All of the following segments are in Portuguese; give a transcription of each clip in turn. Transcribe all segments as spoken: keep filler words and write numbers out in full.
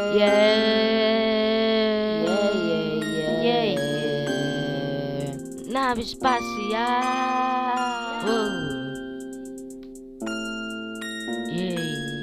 yeah, yeah, yeah, yeah. Nave espacial. Oh. Yeah.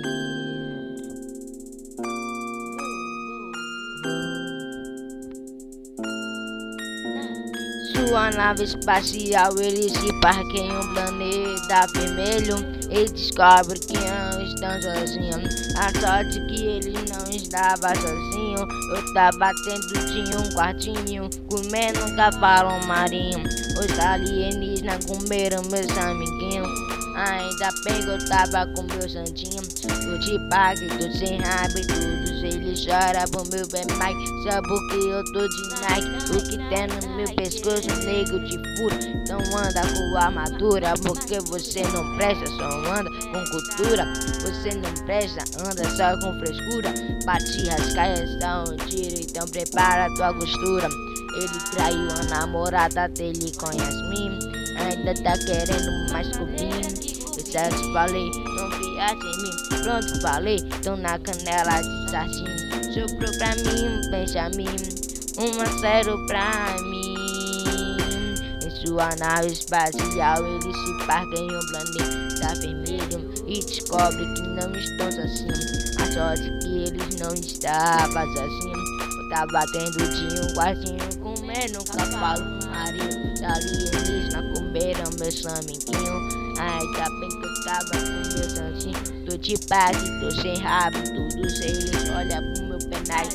Sua nave espacial, ele se parqueia em um planeta vermelho e descobre que não estão sozinhos. A sorte que ele não estava sozinho. Eu tava dentro de um quartinho, comendo um cavalo marinho. Os alienígenas comeram meus amiguinhos. Ainda bem que eu tava com meu santinho. Eu te pago, tô sem raiva e todos eles choram pro meu bem mais. Só porque eu tô de Nike. O que tem no meu pescoço, nego de furo. Então anda com armadura, porque você não presta, só anda com cultura. Você não presta, anda só com frescura. Bate rascaias, dá um tiro, então prepara tua costura. Ele traiu a namorada dele com Yasmin. Ainda tá querendo mais cubinho. Eu já te falei, não viaja em mim. Pronto, falei, tô na canela de sardinha. Soprou pra mim, Benjamin, um a zero pra mim. Em sua nave espacial, ele se parca em um planeta vermelho e descobre que não estão sozinhos. A sorte que eles não estavam sozinhos. Eu tava dentro de um quartinho, comendo um cavalo marinho. Alienígenas comeram meu amiguinho. Ainda bem que eu tava com meu santinho. Tô de paz, tô sem rabo, todos eles olham pro meu penai.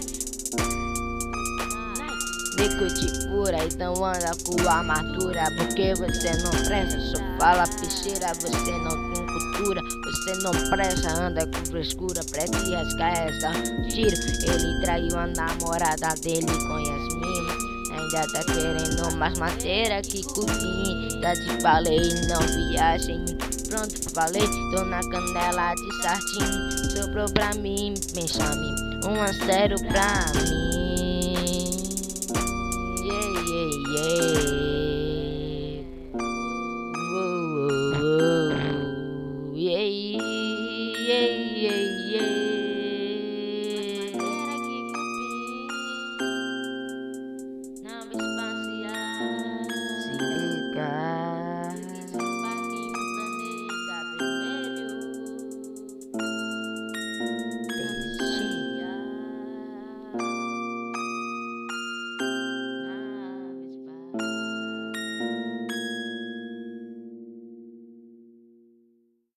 Nego de cura, então anda com armadura. Porque você não presta, só fala peixeira. Você não tem cultura, você não presta, anda com frescura. Pra te rasgar essa tiro. Ele traiu a namorada dele com Yasmin. Ainda tá querendo mais madeira que cupim. Já te falei, não viagem. Pronto, falei, tô na canela de sardinha. Sobrou pra mim, Benjamin, um a zero pra mim.